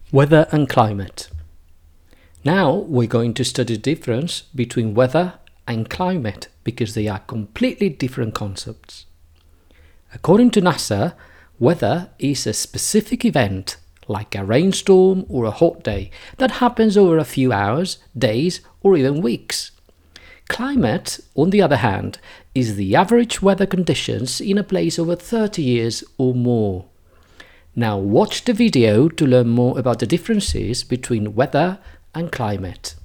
Weather and climate. Now we're going to study the difference between weather and climate because they are completely different concepts. According to NASA, weather is a specific event like a rainstorm or a hot day that happens over a few hours, days, or even weeks. Climate, on the other hand, is the average weather conditions in a place over 30 years or more. Now watch the video to learn more about the differences between weather and climate.